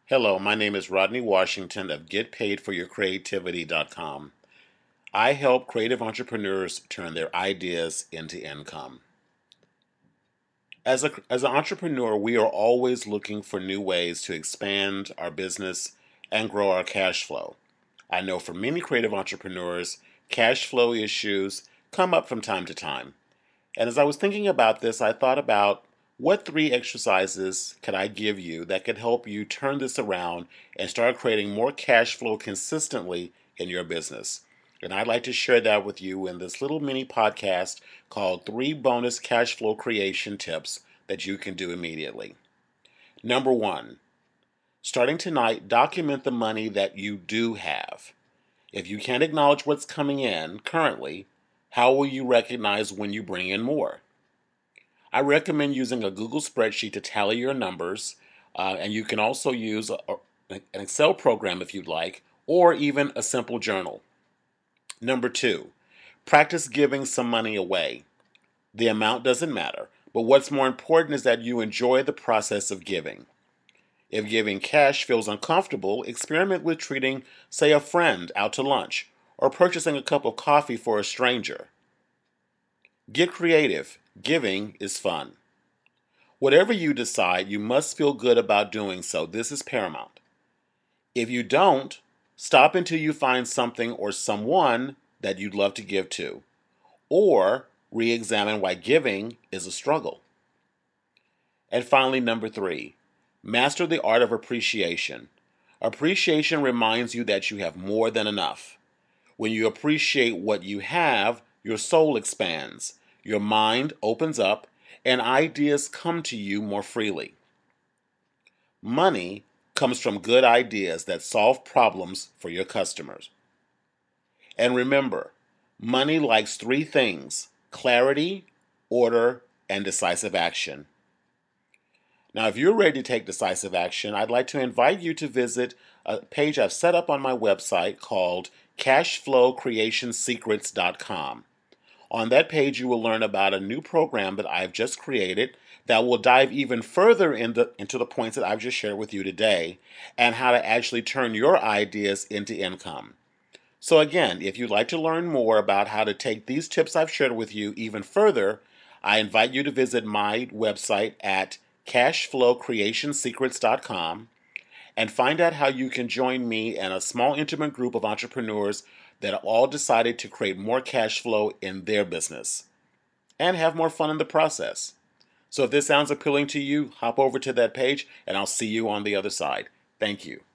Hello, my name is Rodney Washington of GetPaidForYourCreativity.com. I help creative entrepreneurs turn their ideas into income. As an entrepreneur, we are always looking for new ways to expand our business and grow our cash flow. I know for many creative entrepreneurs, cash flow issues come up from time to time. And as I was thinking about this, I thought about what 3 exercises could I give you that could help you turn this around and start creating more cash flow consistently in your business. And I'd like to share that with you in this little mini podcast called 3 Bonus Cash Flow Creation Tips that you can do immediately. Number 1, starting tonight, document the money that you do have. If you can't acknowledge what's coming in currently, how will you recognize when you bring in more? I recommend using a Google spreadsheet to tally your numbers, and you can also use an Excel program if you'd like, or even a simple journal. Number 2, practice giving some money away. The amount doesn't matter, but what's more important is that you enjoy the process of giving. If giving cash feels uncomfortable, experiment with treating, say, a friend out to lunch, or purchasing a cup of coffee for a stranger. Get creative. Giving is fun. Whatever you decide, you must feel good about doing so. This is paramount. If you don't, stop until you find something or someone that you'd love to give to, or re-examine why giving is a struggle. And finally, number 3, master the art of appreciation. Appreciation reminds you that you have more than enough. When you appreciate what you have, your soul expands, your mind opens up, and ideas come to you more freely. Money comes from good ideas that solve problems for your customers. And remember, money likes 3 things: clarity, order, and decisive action. Now, if you're ready to take decisive action, I'd like to invite you to visit a page I've set up on my website called CashflowCreationSecrets.com. On that page, you will learn about a new program that I've just created that will dive even further into the points that I've just shared with you today, and how to actually turn your ideas into income. So again, if you'd like to learn more about how to take these tips I've shared with you even further, I invite you to visit my website at CashflowCreationSecrets.com and find out how you can join me and a small intimate group of entrepreneurs that have all decided to create more cash flow in their business and have more fun in the process. So if this sounds appealing to you, hop over to that page and I'll see you on the other side. Thank you.